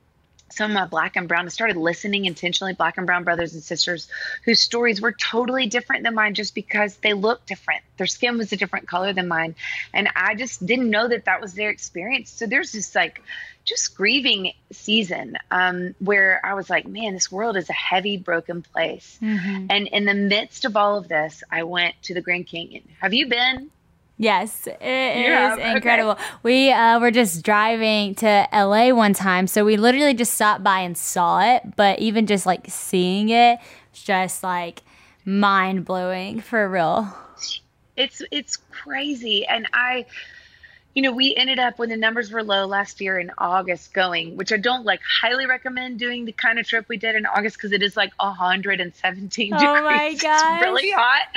[SPEAKER 2] some of my black and brown, I started listening intentionally, black and brown brothers and sisters whose stories were totally different than mine just because they looked different. Their skin was a different color than mine. And I just didn't know that that was their experience. So there's this like just grieving season um, where I was like, man, this world is a heavy, broken place. Mm-hmm. And in the midst of all of this, I went to the Grand Canyon. Have you been?
[SPEAKER 1] Yes, it yeah, is incredible. Okay. We uh, were just driving to L A one time, so we literally just stopped by and saw it, but even just like seeing it was just like mind blowing for real.
[SPEAKER 2] It's it's crazy. And I, you know, we ended up when the numbers were low last year in August going, which I don't like highly recommend doing the kind of trip we did in August because it is like one hundred seventeen
[SPEAKER 1] oh
[SPEAKER 2] degrees.
[SPEAKER 1] My gosh.
[SPEAKER 2] It's really hot.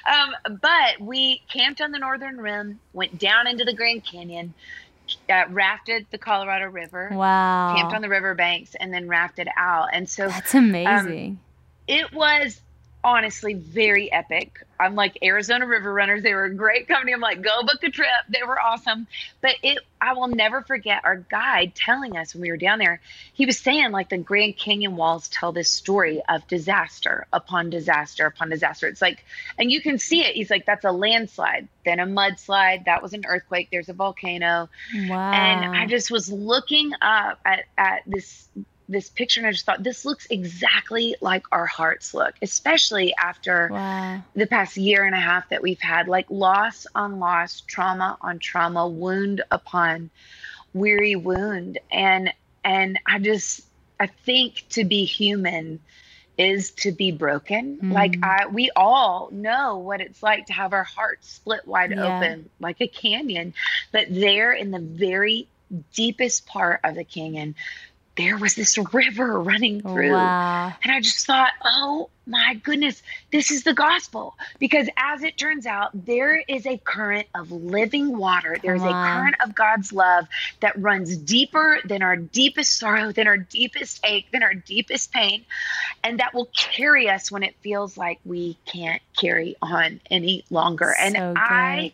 [SPEAKER 2] Um, but we camped on the northern rim, went down into the Grand Canyon, uh, rafted the Colorado River.
[SPEAKER 1] Wow.
[SPEAKER 2] Camped on the riverbanks and then rafted out. And so
[SPEAKER 1] that's amazing.
[SPEAKER 2] Um, it was honestly very epic. I'm like Arizona River Runners. They were a great company. I'm like, go book a trip. They were awesome. But it, I will never forget our guide telling us when we were down there, he was saying like the Grand Canyon walls tell this story of disaster upon disaster upon disaster. It's like, and you can see it. He's like, that's a landslide, then a mudslide. That was an earthquake. There's a volcano.
[SPEAKER 1] Wow.
[SPEAKER 2] And I just was looking up at, at this this picture and I just thought this looks exactly like our hearts look, especially after
[SPEAKER 1] wow.
[SPEAKER 2] the past year and a half that we've had, like loss on loss, trauma on trauma, wound upon weary wound. And, and I just, I think to be human is to be broken. Mm-hmm. Like I, we all know what it's like to have our hearts split wide yeah. open like a canyon, but there in the very deepest part of the canyon, there was this river running through.
[SPEAKER 1] Wow.
[SPEAKER 2] And I just thought, oh my goodness, this is the gospel. Because as it turns out, there is a current of living water. There's a current of God's love that runs deeper than our deepest sorrow, than our deepest ache, than our deepest pain. And that will carry us when it feels like we can't carry on any longer.
[SPEAKER 1] So
[SPEAKER 2] and
[SPEAKER 1] good.
[SPEAKER 2] I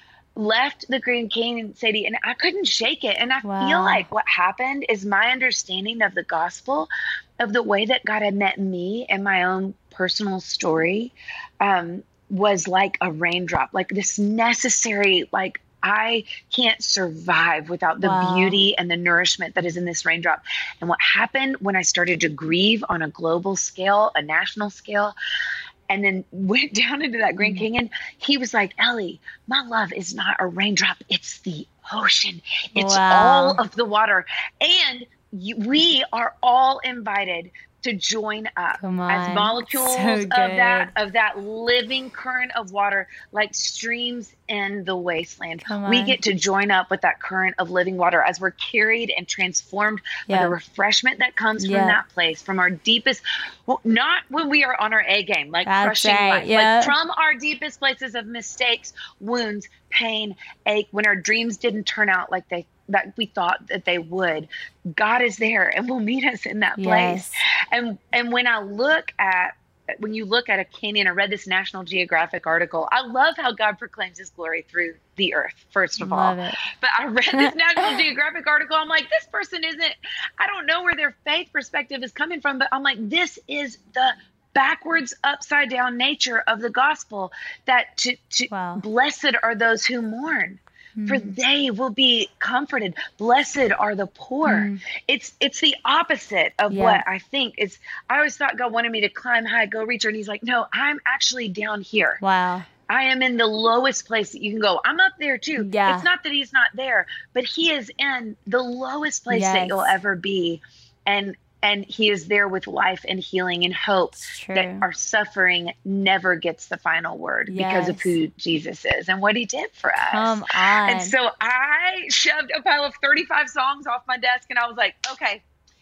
[SPEAKER 2] left the Grand Canyon City and I couldn't shake it. And I
[SPEAKER 1] wow.
[SPEAKER 2] feel like what happened is my understanding of the gospel, of the way that God had met me and my own personal story, um, was like a raindrop, like this necessary, like I can't survive without the
[SPEAKER 1] wow.
[SPEAKER 2] beauty and the nourishment that is in this raindrop. And what happened when I started to grieve on a global scale, a national scale, and then went down into that Grand Canyon, he was like, Ellie, my love is not a raindrop. It's the ocean. It's
[SPEAKER 1] wow.
[SPEAKER 2] all of the water. And you, we are all invited to join up as molecules
[SPEAKER 1] so
[SPEAKER 2] of that of that living current of water, like streams in the wasteland. We get to join up with that current of living water as we're carried and transformed yeah. by the refreshment that comes from yeah. that place, from our deepest, well, not when we are on our A game, like
[SPEAKER 1] That's
[SPEAKER 2] crushing
[SPEAKER 1] right.
[SPEAKER 2] life,
[SPEAKER 1] yeah.
[SPEAKER 2] like from our deepest places of mistakes, wounds, pain, ache, when our dreams didn't turn out like they that we thought that they would. God is there and will meet us in that place.
[SPEAKER 1] Yes.
[SPEAKER 2] And and when I look at, when you look at a canyon, I read this National Geographic article. I love how God proclaims his glory through the earth, first of
[SPEAKER 1] love
[SPEAKER 2] all.
[SPEAKER 1] It.
[SPEAKER 2] But I read this National Geographic article. I'm like, this person isn't, I don't know where their faith perspective is coming from, but I'm like, this is the backwards, upside down nature of the gospel, that to, to
[SPEAKER 1] wow.
[SPEAKER 2] blessed are those who mourn, for they will be comforted. Blessed are the poor. Mm. It's it's the opposite of yeah. what I think is. I always thought God wanted me to climb high, go reach her. And he's like, no, I'm actually down here.
[SPEAKER 1] Wow.
[SPEAKER 2] I am in the lowest place that you can go. I'm up there too.
[SPEAKER 1] Yeah.
[SPEAKER 2] It's not that he's not there, but he is in the lowest place
[SPEAKER 1] yes.
[SPEAKER 2] that you'll ever be. And And he is there with life and healing and hope that our suffering never gets the final word yes. because of who Jesus is and what he did for us.
[SPEAKER 1] Come on.
[SPEAKER 2] And so I shoved a pile of thirty-five songs off my desk and I was like, okay,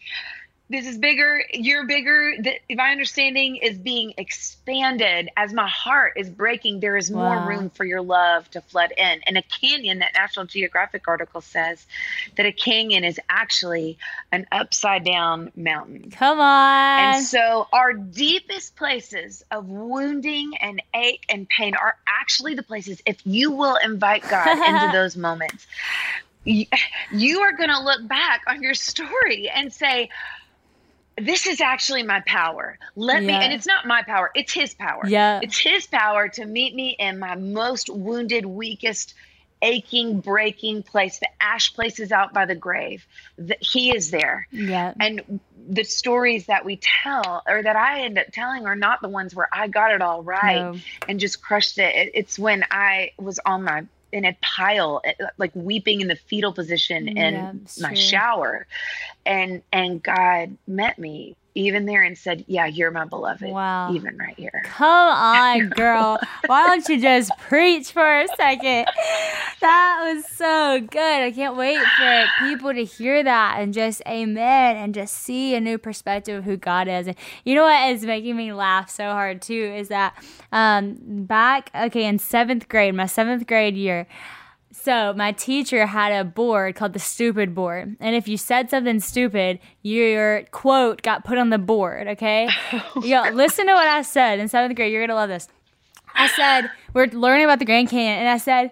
[SPEAKER 2] this is bigger. You're bigger. The, my understanding is being expanded as my heart is breaking. There is more wow. room for your love to flood in. And a canyon, that National Geographic article says that a canyon is actually an upside down mountain.
[SPEAKER 1] Come on.
[SPEAKER 2] And so our deepest places of wounding and ache and pain are actually the places, if you will invite God into those moments, you are going to look back on your story and say, this is actually my power. Let yeah. me, and it's not my power, it's his power.
[SPEAKER 1] Yeah.
[SPEAKER 2] It's his power to meet me in my most wounded, weakest, aching, breaking place. The ash places out by the grave. The, he is there.
[SPEAKER 1] Yeah.
[SPEAKER 2] And the stories that we tell or that I end up telling are not the ones where I got it all right no. and just crushed it. it. It's when I was on my in a pile, like weeping in the fetal position in yeah, my true. shower. And, and God met me even there and said, yeah, you're my beloved.
[SPEAKER 1] Wow.
[SPEAKER 2] Even right here.
[SPEAKER 1] Come on, girl. Why don't you just preach for a second? That was so good. I can't wait for people to hear that and just amen and just see a new perspective of who God is. And you know what is making me laugh so hard too is that um, back, okay, in seventh grade, my seventh grade year, so my teacher had a board called the stupid board. And if you said something stupid, your quote got put on the board, okay? Yo, listen to what I said in seventh grade. You're going to love this. I said, we're learning about the Grand Canyon. And I said,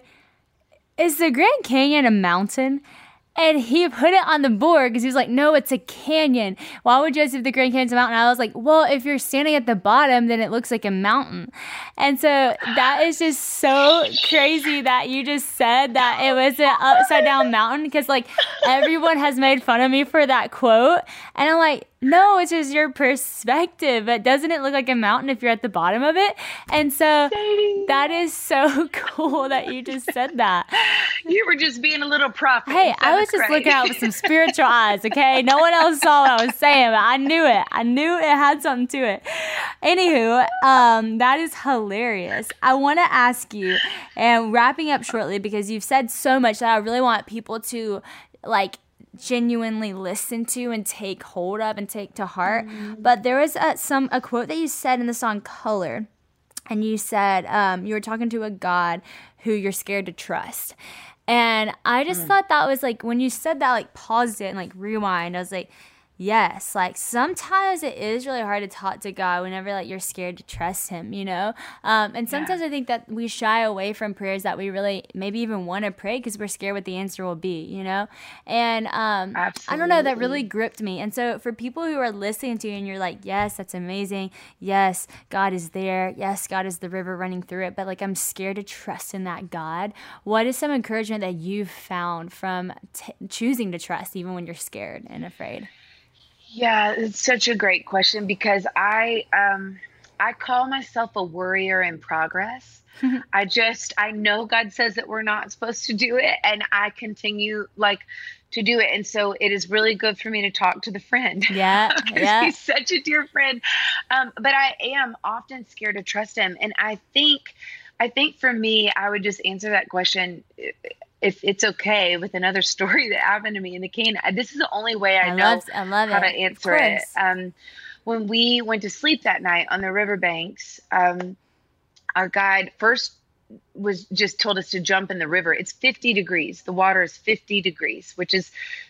[SPEAKER 1] is the Grand Canyon a mountain? And he put it on the board because he was like, no, it's a canyon. Why would you say the Grand Canyon's a mountain? I was like, well, if you're standing at the bottom, then it looks like a mountain. And so that is just so crazy that you just said that it was an upside down mountain because like everyone has made fun of me for that quote. And I'm like, no, it's just your perspective. But doesn't it look like a mountain if you're at the bottom of it? And so that is so cool that you just said that.
[SPEAKER 2] You were just being a little prophet.
[SPEAKER 1] Hey, I was just looking out with some spiritual eyes, okay? No one else saw what I was saying, but I knew it. I knew it had something to it. Anywho, um, that is hilarious. I want to ask you, and wrapping up shortly because you've said so much that I really want people to, like, genuinely listen to and take hold of and take to heart. Mm-hmm. But there was a, some a quote that you said in the song Color, and you said um, you were talking to a God who you're scared to trust. And I just mm. thought that was like, when you said that, like paused it and like rewind, I was like, yes, like sometimes it is really hard to talk to God whenever like you're scared to trust him, you know? Um, and sometimes yeah. I think that we shy away from prayers that we really maybe even want to pray because we're scared what the answer will be, you know? And um, I don't know, that really gripped me. And so for people who are listening to you and you're like, yes, that's amazing. Yes, God is there. Yes, God is the river running through it. But like, I'm scared to trust in that God. What is some encouragement that you've found from t- choosing to trust even when you're scared and afraid?
[SPEAKER 2] Yeah, it's such a great question because I um, I call myself a worrier in progress. I just, I know God says that we're not supposed to do it, and I continue like to do it. And so it is really good for me to talk to the friend.
[SPEAKER 1] Yeah, yeah.
[SPEAKER 2] He's such a dear friend. Um, but I am often scared to trust him. And I think, I think for me, I would just answer that question if it's okay with another story that happened to me in the cane. This is the only way I, I know love, I love how it. to answer it. Um, when we went to sleep that night on the riverbanks, um, our guide first was just told us to jump in the river. It's fifty degrees. The water is fifty degrees, which is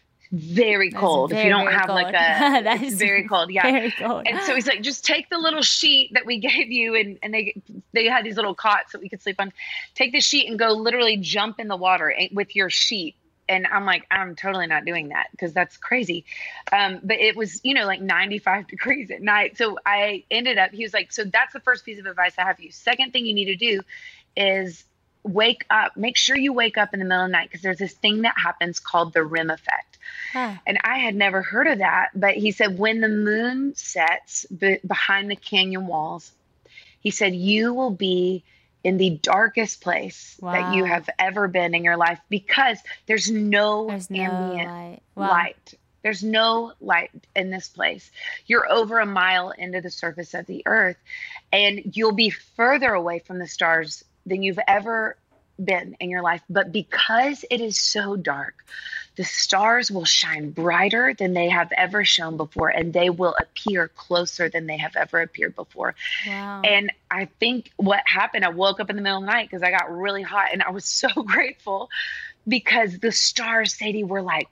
[SPEAKER 2] very cold. Very, if you don't have cold. like a, that it's is very cold. Yeah.
[SPEAKER 1] Very cold.
[SPEAKER 2] And so he's like, just take the little sheet that we gave you. And, and they, they had these little cots that we could sleep on. Take the sheet and go literally jump in the water with your sheet. And I'm like, I'm totally not doing that because that's crazy. Um, but it was, you know, like ninety-five degrees at night. So I ended up, he was like, so that's the first piece of advice I have for you. Second thing you need to do is wake up. Make sure you wake up in the middle of the night because there's this thing that happens called the R E M effect. Huh. And I had never heard of that. But he said, when the moon sets be- behind the canyon walls, he said, you will be in the darkest place wow. that you have ever been in your life because there's no there's ambient no light. Wow. light. There's no light in this place. You're over a mile into the surface of the earth, and you'll be further away from the stars than you've ever been in your life. But because it is so dark, the stars will shine brighter than they have ever shone before, and they will appear closer than they have ever appeared before.
[SPEAKER 1] Wow.
[SPEAKER 2] And I think what happened, I woke up in the middle of the night because I got really hot, and I was so grateful because the stars, Sadie, were like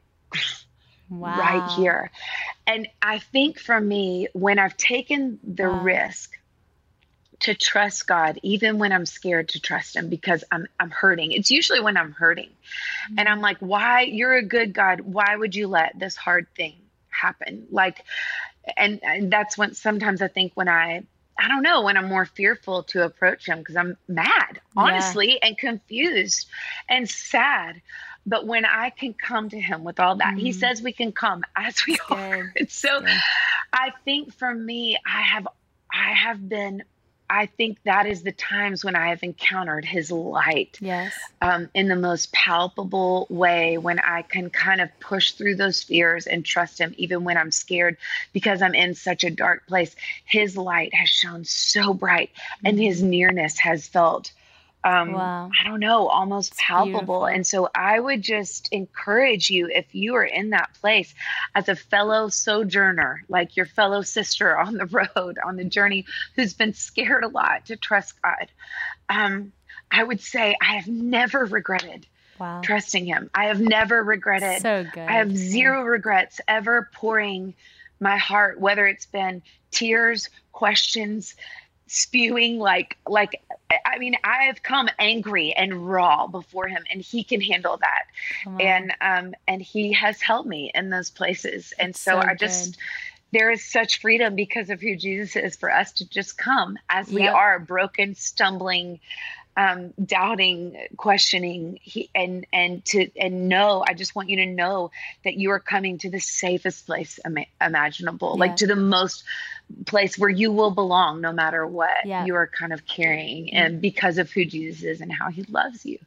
[SPEAKER 2] wow. right here. And I think for me, when I've taken the wow. risk to trust God, even when I'm scared to trust him because I'm, I'm hurting. It's usually when I'm hurting. Mm-hmm. And I'm like, why? You're a good God. Why would you let this hard thing happen? Like, and, and that's when sometimes I think when I, I don't know, when I'm more fearful to approach him because I'm mad, honestly, yeah. and confused and sad. But when I can come to him with all that, mm-hmm. he says we can come as we
[SPEAKER 1] That's
[SPEAKER 2] are.
[SPEAKER 1] Good.
[SPEAKER 2] So
[SPEAKER 1] Good.
[SPEAKER 2] I think for me, I have, I have been, I think that is the times when I have encountered his light.
[SPEAKER 1] Yes.
[SPEAKER 2] Um, in the most palpable way, when I can kind of push through those fears and trust him, even when I'm scared because I'm in such a dark place. His light has shone so bright, mm-hmm. and his nearness has felt Um,
[SPEAKER 1] wow.
[SPEAKER 2] I don't know, almost
[SPEAKER 1] it's
[SPEAKER 2] palpable.
[SPEAKER 1] beautiful.
[SPEAKER 2] And so I would just encourage you, if you are in that place as a fellow sojourner, like your fellow sister on the road, on the journey, who's been scared a lot, to trust God. Um, I would say I have never regretted
[SPEAKER 1] wow.
[SPEAKER 2] trusting him. I have never regretted.
[SPEAKER 1] So good.
[SPEAKER 2] I have zero regrets ever pouring my heart, whether it's been tears, questions, spewing like, like, I mean, I have come angry and raw before him, and he can handle that. And, um, and he has helped me in those places. And so, so I just, good. There is such freedom because of who Jesus is for us to just come as we yep. are, broken, stumbling, um, doubting, questioning, he, and, and to, and know, I just want you to know that you are coming to the safest place ima- imaginable, yeah. like to the most place where you will belong no matter what yeah. you are kind of carrying, mm-hmm. and because of who Jesus is and how he loves you.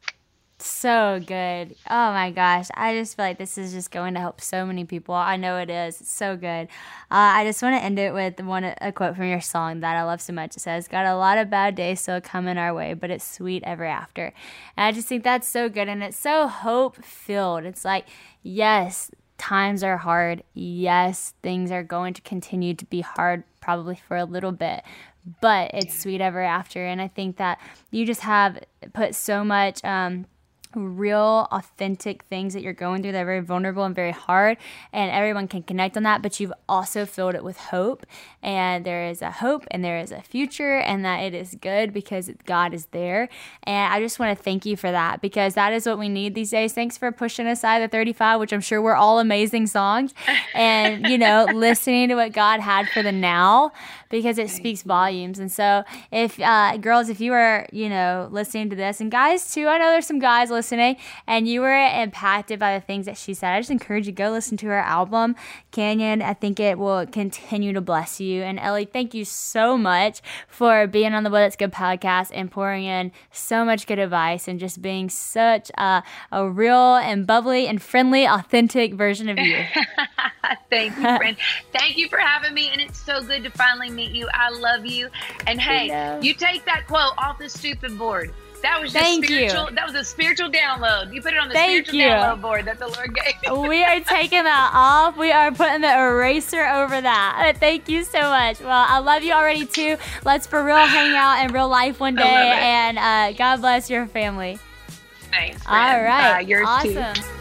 [SPEAKER 1] So good. Oh my gosh. I just feel like this is just going to help so many people. I know it is. It's so good. Uh, I just want to end it with one a quote from your song that I love so much. It says, "Got a lot of bad days still coming our way, but it's sweet ever after." And I just think that's so good. And it's so hope filled. It's like, yes, times are hard. Yes, things are going to continue to be hard probably for a little bit, but it's yeah. sweet ever after. And I think that you just have put so much, um, real authentic things that you're going through that are very vulnerable and very hard, and everyone can connect on that, but you've also filled it with hope, and there is a hope and there is a future, and that it is good because God is there. And I just want to thank you for that, because that is what we need these days. Thanks for pushing aside the thirty-five, which I'm sure were all amazing songs, and you know, listening to what God had for the now, because it speaks volumes. And so if uh girls, if you are, you know, listening to this, and guys too, I know there's some guys listening, and you were impacted by the things that she said, I just encourage you, go listen to her album, Canyon. I think it will continue to bless you. And Ellie, thank you so much for being on the Well That's Good podcast and pouring in so much good advice and just being such a, a real and bubbly and friendly, authentic version of you.
[SPEAKER 2] Thank you, friend. Thank you for having me. And it's so good to finally meet you. I love you. And hey, you take that quote off the stupid board. That was just
[SPEAKER 1] Thank
[SPEAKER 2] spiritual.
[SPEAKER 1] You.
[SPEAKER 2] That was a spiritual download. You put it on the
[SPEAKER 1] Thank
[SPEAKER 2] spiritual
[SPEAKER 1] you.
[SPEAKER 2] download board that the Lord gave.
[SPEAKER 1] We are taking that off. We are putting the eraser over that. Thank you so much. Well, I love you already too. Let's for real hang out in real life one day. And uh, God bless your family.
[SPEAKER 2] Thanks, friend.
[SPEAKER 1] All right.
[SPEAKER 2] Uh, yours
[SPEAKER 1] awesome.
[SPEAKER 2] too.